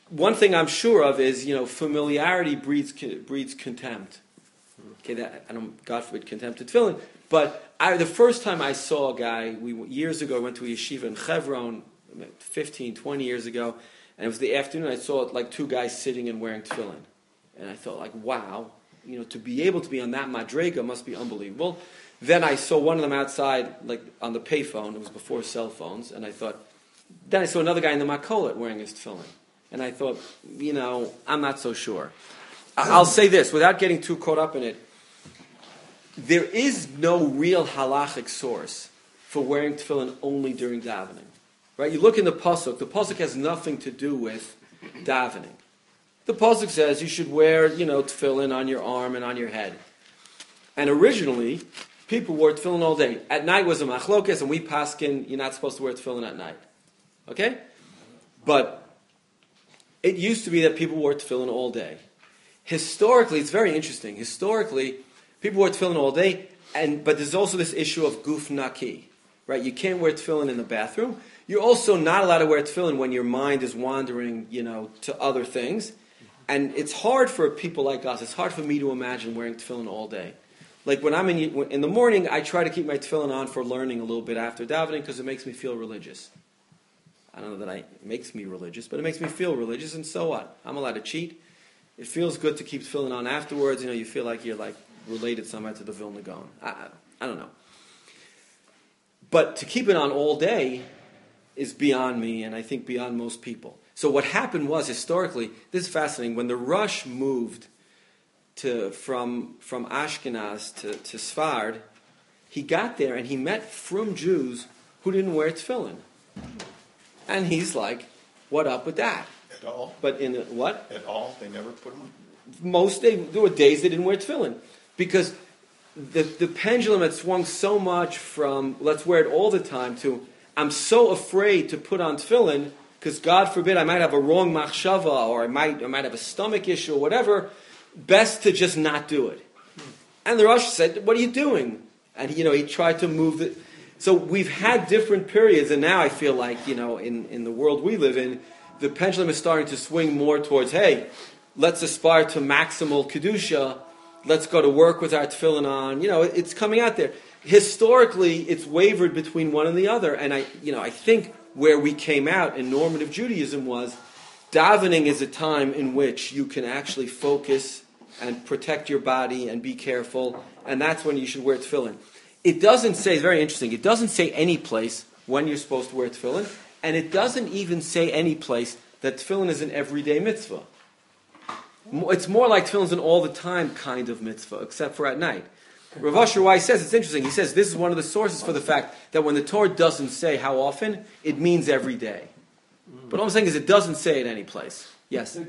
S3: one thing I'm sure of is, you know, familiarity breeds breeds contempt. Okay, that I don't, God forbid, contempt to tefillin. But I, the first time I saw a guy, we years ago went to a yeshiva in Hebron, fifteen, twenty years ago, and it was the afternoon. I saw like two guys sitting and wearing tefillin, and I thought, like, wow, you know, to be able to be on that madrega must be unbelievable. Then I saw one of them outside, like on the payphone. It was before cell phones, and I thought. Then I saw another guy in the makolet wearing his tefillin, and I thought, you know, I'm not so sure. I'll say this without getting too caught up in it. There is no real halachic source for wearing tefillin only during davening. Right? You look in the pasuk. The pasuk has nothing to do with davening. The pasuk says you should wear, you know, tefillin on your arm and on your head. And originally, people wore tefillin all day. At night was a machlokas, and we paskin, you're not supposed to wear tefillin at night. Okay? But it used to be that people wore tefillin all day. Historically, it's very interesting. Historically, people wear tefillin all day, and but there's also this issue of guf naki, right? You can't wear tefillin in the bathroom. You're also not allowed to wear tefillin when your mind is wandering, you know, to other things. And it's hard for people like us. It's hard for me to imagine wearing tefillin all day. Like when I'm in in the morning, I try to keep my tefillin on for learning a little bit after davening because it makes me feel religious. I don't know that I, it makes me religious, but it makes me feel religious, and so what? I'm allowed to cheat. It feels good to keep tefillin on afterwards. You know, you feel like you're like related somehow to the Vilna Gaon. I, I, I don't know. But to keep it on all day is beyond me, and I think beyond most people. So what happened was, historically, this is fascinating, when the Rush moved to from from Ashkenaz to, to Sfard, he got there and he met frum Jews who didn't wear tefillin. And he's like, what up with that?
S5: At all?
S3: But in the, what?
S5: At all? They never put them on?
S3: Most, they, there were days they didn't wear tefillin. Because the, the pendulum had swung so much from, let's wear it all the time, to, I'm so afraid to put on tefillin, because God forbid I might have a wrong machshava, or I might, I might have a stomach issue, or whatever, best to just not do it. And the Rosh said, what are you doing? And, you know, he tried to move the... So we've had different periods, and now I feel like, you know, in, in the world we live in, the pendulum is starting to swing more towards, hey, let's aspire to maximal kedusha, let's go to work with our tefillin on. You know, it's coming out there. Historically, it's wavered between one and the other, and I, you know, I think where we came out in normative Judaism was davening is a time in which you can actually focus and protect your body and be careful, and that's when you should wear tefillin. It doesn't say, it's very interesting, it doesn't say any place when you're supposed to wear tefillin, and it doesn't even say any place that tefillin is an everyday mitzvah. It's more like tefillin is an all-the-time kind of mitzvah, except for at night. Rav Asher Weiss says, it's interesting, he says this is one of the sources for the fact that when the Torah doesn't say how often, it means every day. But all I'm saying is it doesn't say it any place. Yes?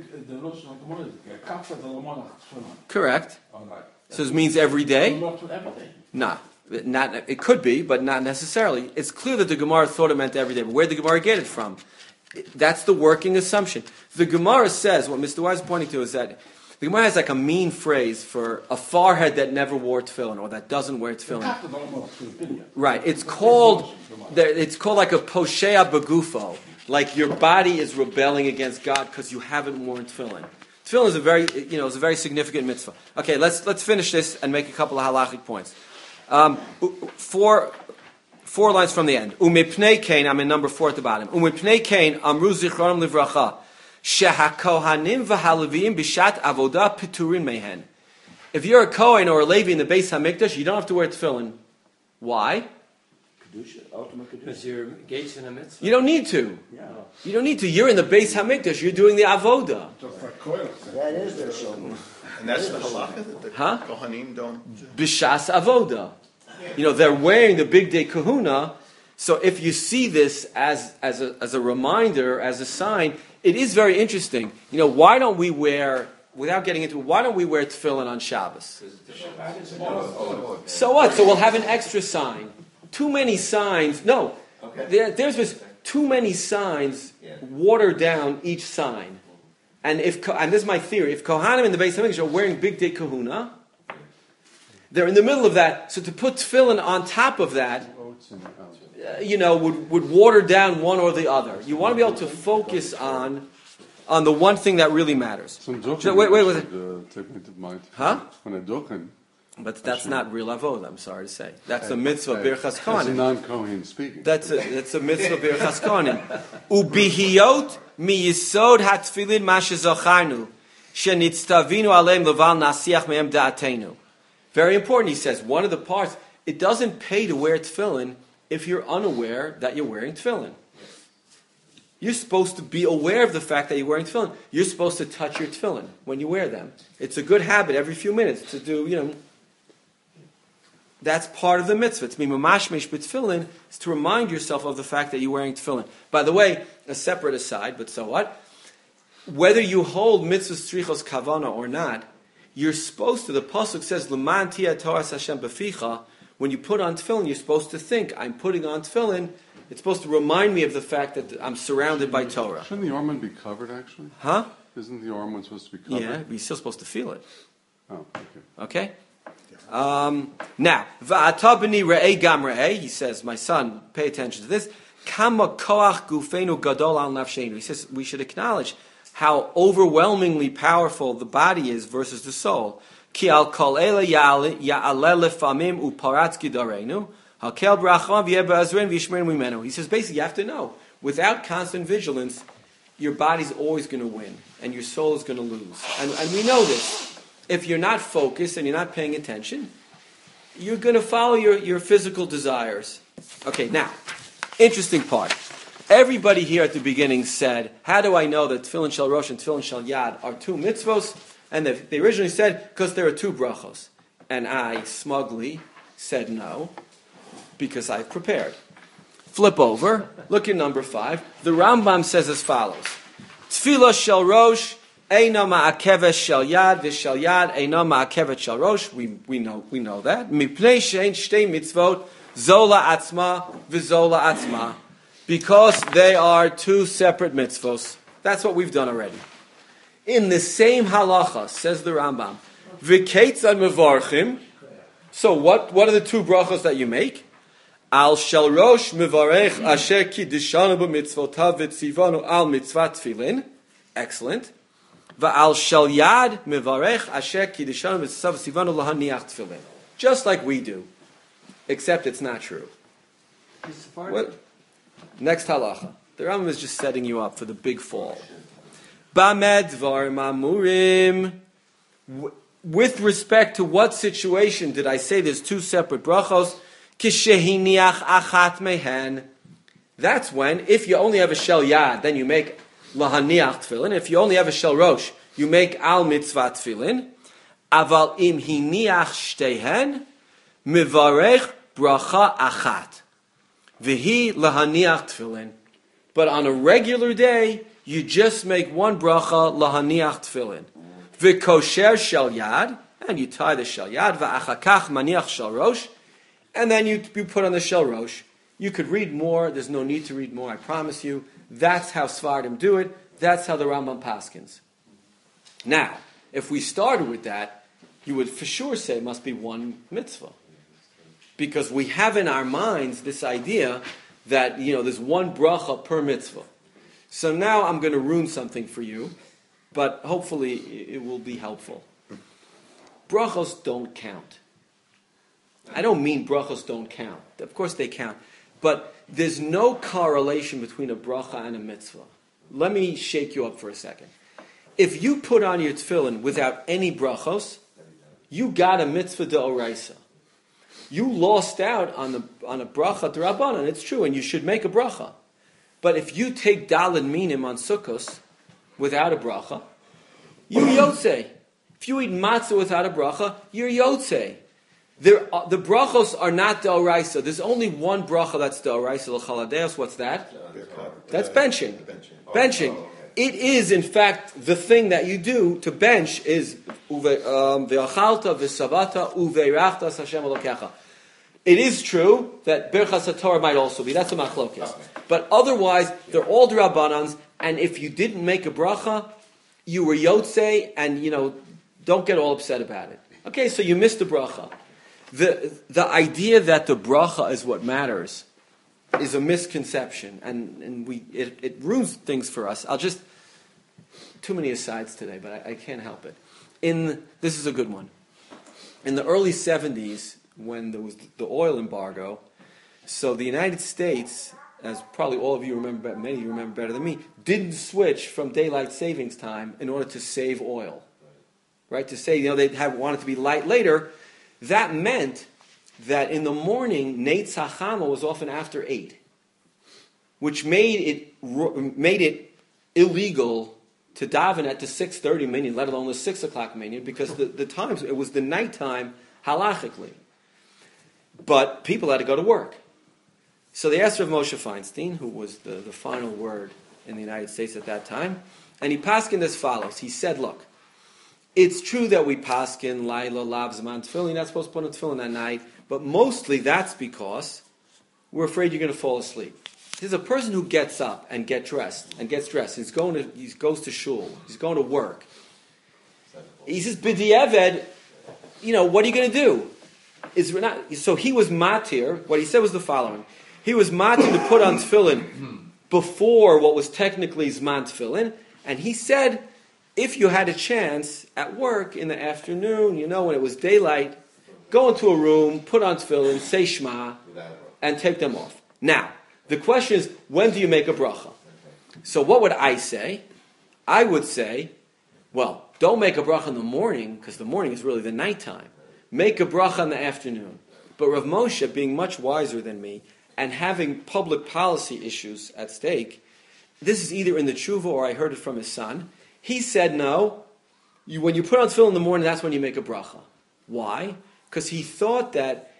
S3: Correct. So it means every day? Nah. Not, it could be, but not necessarily. It's clear that the Gemara thought it meant every day. But where did the Gemara get it from? That's the working assumption. The Gemara says, what Mister Wise is pointing to is that the Gemara has like a mean phrase for a forehead that never wore tefillin, or that doesn't wear tefillin. Right. It's called, it's called like a poshea begufo. Like your body is rebelling against God because you haven't worn tefillin. Tefillin is a very, you know, is a very significant mitzvah. Okay, let's let's finish this and make a couple of halachic points. Um, four, four lines from the end. Umipnei kain, I'm in number four at the bottom. Umipnei kain, amru zichronim livracha, shehakohanim v'halavim bishat avodah piturin mehen. If you're a Kohen or a Levi in the Beis Hamikdash, you don't have to wear tefillin. Why?
S2: Kedusha, ultimate kedusha.
S7: Because you're engaged in a mitzvah.
S3: You don't need to.
S2: Yeah.
S3: You don't need to. You're in the Beis Hamikdash. You're doing the avodah.
S2: That is their shulchan.
S5: And that's the halakha that the
S3: Huh?
S5: Kohanim don't...
S3: Bishas avodah. You know, they're wearing the big day kahuna. So if you see this as, as, a, as a reminder, as a sign, it is very interesting. You know, why don't we wear, without getting into it, why don't we wear tefillin on Shabbos? So what? So we'll have an extra sign. Too many signs. No. There, there's just too many signs water down each sign. And if and this is my theory, if Kohanim in the Beis Hamikdash are wearing big day kahuna, they're in the middle of that. So to put tefillin on top of that, uh, you know, would, would water down one or the other. You want to be able to focus on on the one thing that really matters.
S1: Some duchen
S3: So, wait, wait, wait.
S1: should, uh, take me to mind.
S3: Huh?
S1: When a duchen.
S3: But that's not real avodah, I'm sorry to say. That's a
S1: Hey,
S3: mitzvah
S1: hey,
S3: birchas
S1: That's a
S3: kohanim.
S1: non-Kohen speaking.
S3: That's a that's a mitzvah birchas kohanim. Ubihiyot mi yisod hatfilin ma shezacharnu shenitztavinu aleim leval nasiach mehem da'atenu. Very important, he says. One of the parts, it doesn't pay to wear tefillin if you're unaware that you're wearing tefillin. You're supposed to be aware of the fact that you're wearing tefillin. You're supposed to touch your tefillin when you wear them. It's a good habit every few minutes to do, you know. That's part of the mitzvah. It's mimamashmish b'tefillin, is to remind yourself of the fact that you're wearing tefillin. By the way, a separate aside, but so what? Whether you hold mitzvah strichos kavana or not, you're supposed to, the pasuk says, L'man tia toras Hashem b'ficha, when you put on tefillin, you're supposed to think, I'm putting on tefillin. It's supposed to remind me of the fact that I'm surrounded by Torah.
S1: Shouldn't the ornament be covered, actually?
S3: Huh?
S1: Isn't the ornament supposed to be covered?
S3: Yeah, but you're still supposed to feel it.
S1: Oh, okay.
S3: Okay? Um, now, va'ata b'ni re'ei gam re'ei, he says, my son, pay attention to this. Kama koach gufenu gadol al nafshenu. He says we should acknowledge how overwhelmingly powerful the body is versus the soul. Ki al kol ele ya'ale lefamim uparatz gidarenu. Hakel bracham v'yeh be'azrein v'yishmerin mimenu. He says basically you have to know, without constant vigilance, your body's always going to win and your soul is going to lose. And, and we know this. If you're not focused and you're not paying attention, you're going to follow your, your physical desires. Okay, now, interesting part. Everybody here at the beginning said, how do I know that Tefillin Shel Rosh and Tefillin Shel Yad are two mitzvos? And they, they originally said, because there are two brachos. And I smugly said no, because I've prepared. Flip over, look at number five. The Rambam says as follows. Tefillah Shel Rosh, Eino ma'akeves shel yad, v'shel yad, eino ma'akeves shel rosh. We we know we know that. Mipnei shein shtei mitzvot, zola atzma, v'zola atzma, because they are two separate mitzvos. That's what we've done already. In the same halacha, says the Rambam, v'keitzad mevarchim. So what what are the two brachos that you make? Al shel rosh mevarech asher kiddishanu b'mitzvotav v'tzivanu al mitzvat tefillin. Excellent. Va'al shel yad mevarech asher kiddishanu v'tzav sivanu lahaniach tefillin. Just like we do, except it's not true. What? Next halacha. The Rambam is just setting you up for the big fall. Bamed dvarim amurim. With respect to what situation did I say there's two separate brachos? Kishehiniach achat mehen. That's when, if you only have a shel yad, then you make lahaniach tefillin. If you only have a shel rosh, you make al mitzvah tefillin. Aval im hiniach shtehen, mivarech bracha achat. V'hi lahaniach tefillin. But on a regular day, you just make one bracha lahaniach tefillin. V'kosher shel yad, and you tie the shel yad. V'achakach maniach shel rosh, and then you, you put on the shel rosh. You could read more. There's no need to read more, I promise you. That's how Sfardim do it. That's how the Rambam paskins. Now, if we started with that, you would for sure say it must be one mitzvah. Because we have in our minds this idea that, you know, there's one bracha per mitzvah. So now I'm going to ruin something for you, but hopefully it will be helpful. Brachos don't count. I don't mean brachos don't count. Of course they count. But there's no correlation between a bracha and a mitzvah. Let me shake you up for a second. If you put on your tefillin without any brachos, you got a mitzvah d'oraisa. You lost out on the on a bracha d'Rabbanan. It's true, and you should make a bracha. But if you take daled minim on Sukkos without a bracha, you're yotzei. If you eat matzah without a bracha, you're yotzei. There, uh, the brachos are not d'oraisa. There's only one bracha that's d'oraisa l'chaladeos. What's that? That's benching. Benching. It is, in fact, the thing that you do to bench is ve'achalta v'savata uve'irachtas Hashem Elokecha. It is true that Birchas HaTorah might also be. That's a machlokes. But otherwise, they're all d'Rabbanans, and if you didn't make a bracha, you were yotzei, and, you know, don't get all upset about it. Okay, so you missed the bracha. The, the idea that the bracha is what matters is a misconception, and, and we it, it ruins things for us. I'll just too many asides today, but I, I can't help it. In this is a good one. In the early seventies, when there was the oil embargo, so the United States, as probably all of you remember, many of you remember better than me, didn't switch from daylight savings time in order to save oil. Right? To say, you know, they had wanted to be light later, that meant that in the morning, Neitz HaChama was often after eight, which made it made it illegal to daven at the six thirty minyan, let alone the six o'clock minyan, because the, the times, it was the nighttime halachically. But people had to go to work. So they asked Rav Moshe Feinstein, who was the, the final word in the United States at that time, and he paskined as follows. He said, look, it's true that we paskin Laila, Lav, Zman, Tefillin, you're not supposed to put on Tefillin that night, but mostly that's because we're afraid you're going to fall asleep. There's a person who gets up and get dressed and gets dressed. He's going to he goes to shul. He's going to work. He says, "B'di'eved, you know, what are you going to do?" Is not so. He was matir. What he said was the following: he was matir to put on tefillin before what was technically zman tefillin, and he said, if you had a chance at work in the afternoon, you know, when it was daylight, go into a room, put on tefillin, say Shema, and take them off. Now, the question is, when do you make a bracha? So what would I say? I would say, well, don't make a bracha in the morning, because the morning is really the nighttime. Make a bracha in the afternoon. But Rav Moshe, being much wiser than me, and having public policy issues at stake, this is either in the tshuva or I heard it from his son, he said, no, you, when you put on tefillin in the morning, that's when you make a bracha. Why? Because he thought that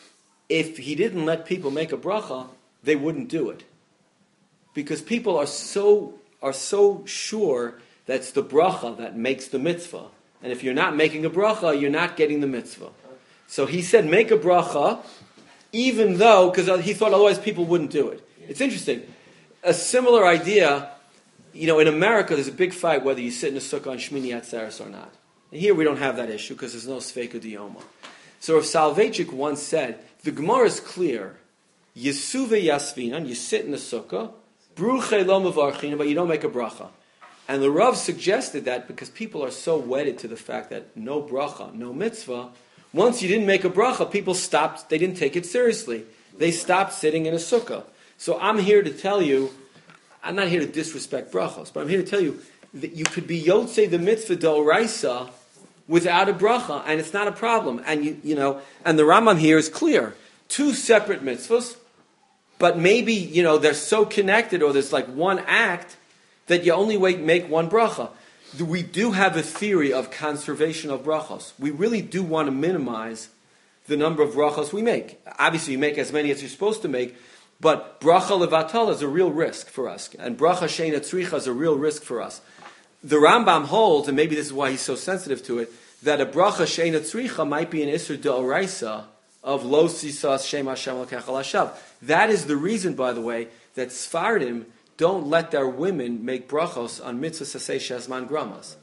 S3: if he didn't let people make a bracha, they wouldn't do it. Because people are so are so sure that it's the bracha that makes the mitzvah. And if you're not making a bracha, you're not getting the mitzvah. So he said, make a bracha, even though, because he thought otherwise people wouldn't do it. It's interesting. A similar idea, you know, in America there's a big fight whether you sit in a sukkah on Shmini Atzeres or not. And here we don't have that issue because there's no Sfeika Diyoma. So Rav Soloveitchik once said, the Gemara is clear. Yesuve Yasvinan, you sit in the sukkah, Bruche lo mevarchin, but you don't make a bracha. And the Rav suggested that because people are so wedded to the fact that no bracha, no mitzvah, once you didn't make a bracha, people stopped, they didn't take it seriously. They stopped sitting in a sukkah. So I'm here to tell you, I'm not here to disrespect brachos, but I'm here to tell you that you could be yotzei the mitzvah d'oraisa without a bracha, and it's not a problem. And you, you know, and the Rambam here is clear. Two separate mitzvahs, but maybe, you know, they're so connected, or there's like one act that you only wait, make one bracha. We do have a theory of conservation of brachos. We really do want to minimize the number of brachos we make. Obviously, you make as many as you're supposed to make, but bracha levatal is a real risk for us, and bracha sheina tzricha is a real risk for us. The Rambam holds, and maybe this is why he's so sensitive to it, that a bracha sheina tzricha might be an isur de'oraisa of lo sisas shem Hashem l'kechal hashav. That is the reason, by the way, that Sfardim don't let their women make brachos on mitzvah sasei shazman gramas.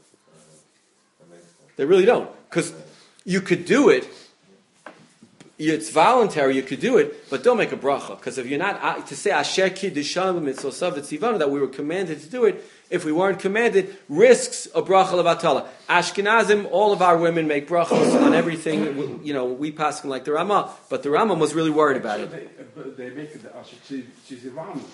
S3: They really don't. Because you could do it, it's voluntary, you could do it, but don't make a bracha. Because if you're not, to say asher kiddushan b'mitzvosav v'tzivanu, that we were commanded to do it, if we weren't commanded, risks a bracha levatala. Ashkenazim, all of our women make brachos on everything, you know, we pass them like the Rama, but the Rama was really worried about it.
S8: They, they make the asher tzivanu.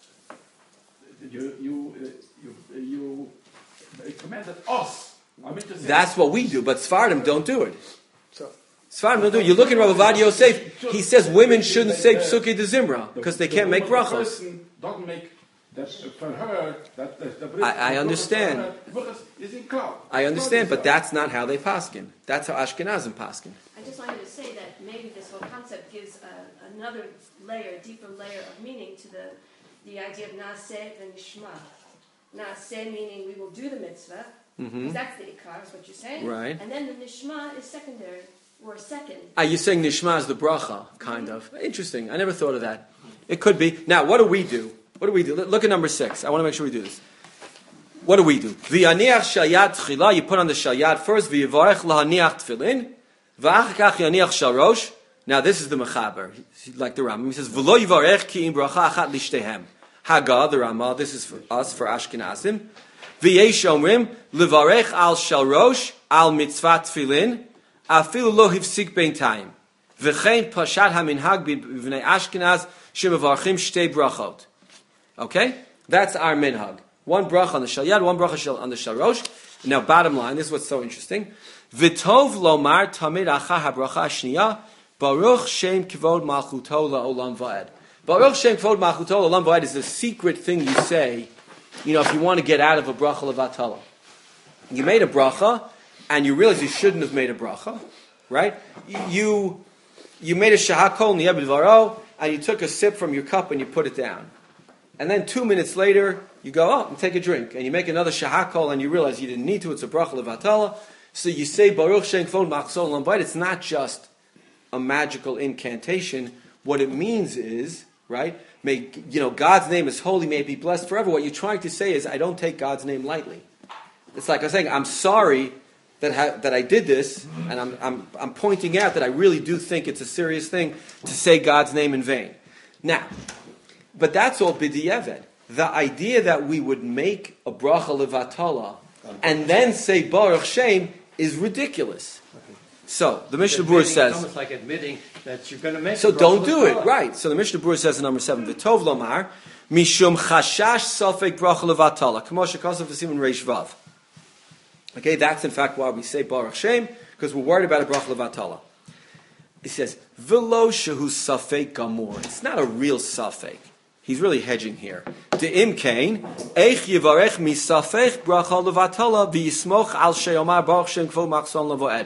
S8: You, you, you, you commanded us. I mean to say
S3: that's what we do, but Sfardim don't do it. Sfardim don't do it. You look at Rav Ovadia Yosef, he says women shouldn't say Psuki de Zimra because they can't make brachos.
S8: Don't make that for her. That, that the
S3: I, I understand.
S8: Is in cloud.
S3: I understand, but that's not how they paskin. That's how Ashkenazim paskin.
S9: I just wanted to say that maybe this whole concept gives a, another layer, deeper layer of meaning to the the idea of Naaseh and Nishma. Naaseh meaning we will do the mitzvah,
S3: Mm-hmm.
S9: because that's the ikar, is what you're saying.
S3: Right.
S9: And then the Nishma is secondary, or second.
S3: Ah, you're saying Nishma is the bracha, kind mm-hmm. of. Interesting. I never thought of that. It could be. Now, what do we do? What do we do? Look at number six. I want to make sure we do this. What do we do? V'yaniach shalyat tchila, you put on the shalyat first, v'yivarech lahaniach tefillin, v'achakach yaniach sharosh. Now, this is the Mechaber, like the Rambam. He says, "V'lo yivarech ki im bracha achat lishtehem." Haga, the Rama. This is for us, for Ashkenazim. V'yesh omrim levarech al shalrosh al mitzvat tefillin afilu lo hifsik beintayim. V'chein pashat haminhag b'vnei Ashkenaz shemevarchim shtei brachot. Okay, that's our minhag. One bracha on the shalyad, one bracha on the shalrosh. Now, bottom line, this is what's so interesting. V'tov lomar tamid acha habracha ashniya baruch shem kivod malchuto la'olam va'ed. Baruch shem kivod malchuto la'olam va'ed is the secret thing you say, you know, if you want to get out of a bracha levatala. You made a bracha, and you realize you shouldn't have made a bracha, right? You you made a shahakol niyeh b'dvaro, and you took a sip from your cup and you put it down. And then two minutes later, you go up and take a drink, and you make another shahakol, and you realize you didn't need to. It's a bracha levatala. So you say Baruch Shem Kvod Machzor Olam Va'ed. It's not just a magical incantation. What it means is, right? May you know God's name is holy. May it be blessed forever. What you're trying to say is, I don't take God's name lightly. It's like I'm saying, I'm sorry that ha- that I did this, and I'm I'm I'm pointing out that I really do think it's a serious thing to say God's name in vain. Now. But that's all b'di'evet. The idea that we would make a bracha levatala and then say Baruch Shem is ridiculous. So the Mishnah Berurah says,
S7: it's almost like admitting that you're going to make.
S3: So
S7: a bracha
S3: don't do
S7: levatala.
S3: it, right? So the Mishnah Berurah says in number seven, V'tov lomar mishum chashash safek bracha levatala kamo shekasav v'siman reish vav. Okay, that's in fact why we say Baruch Shem, because we're worried about a bracha levatala. He says v'lo shehu safek gamor. It's not a real safek. He's really hedging here. De'im kain, eich yivarech misafech bracha levatala v'yismoch al sheyomar baruch shem kvod machzor levoed.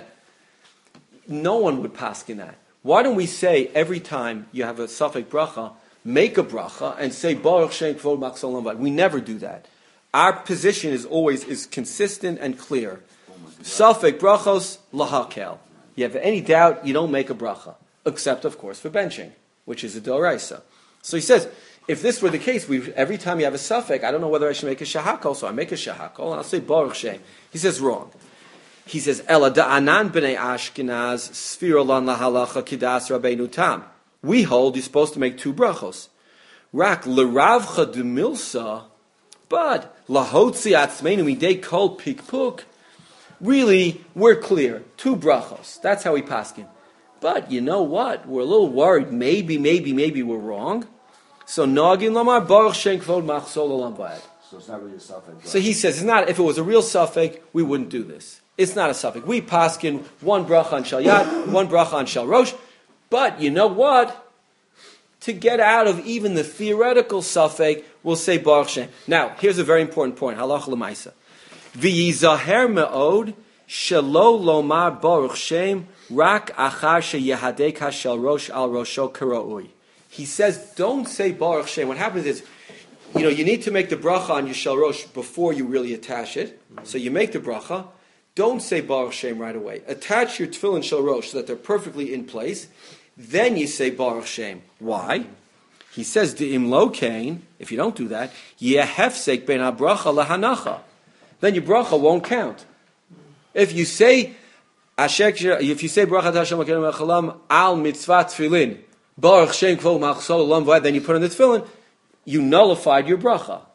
S3: No one would paskin that. Why don't we say every time you have a safek bracha, make a bracha and say baruch shem kvod machzor levoed? We never do that. Our position is always is consistent and clear. Safek brachos lahakel. You have any doubt, you don't make a bracha, except of course for benching, which is a doraisa. So he says, if this were the case, we, every time you have a suffix, I don't know whether I should make a shahakol, so I make a shahakol, and I'll say Baruch Shem. He says wrong. He says, Ela da'anan b'nei Ashkenaz, sfir lan lahalacha kidas rabbeinu tam. We hold you're supposed to make two brachos. Rak l'ravcha de milsa, but lahotzi atzmeinu midei kol pikpuk. Really, we're clear. Two brachos. That's how we paskin. But you know what? We're a little worried. Maybe, maybe, maybe we're wrong. So Nagin Lamar Baruch Shem Kvod Machzor Olam Va'ed.
S2: So it's not really a suffix.
S3: So he says it's not. If it was a real suffix, we wouldn't do this. It's not a suffix. We paskin one bracha on Shal Yad, one bracha on Shal Rosh. But you know what? To get out of even the theoretical suffix, we'll say Baruch Shem. Now, here's a very important point. Halach l'maisa. V'yizaher me'od shelo lomar Baruch Shem rak achar sheyehadek hashal rosh al rosho kara'ui. He says, don't say Baruch Shem. What happens is, you know, you need to make the bracha on your Shal Rosh before you really attach it. So you make the bracha. Don't say Baruch Shem right away. Attach your tefillin Shal Rosh so that they're perfectly in place. Then you say Baruch Shem. Why? He says, De'im lo kain, if you don't do that, yeh hefsek ben ha-bracha lahanacha. Then your bracha won't count. If you say, if you say Baruch Hashem HaKedim al mitzvah tefillin, Baruch Shem Kvod Machzor Olam Va'ed, then you put on the tefillin, you nullified your bracha.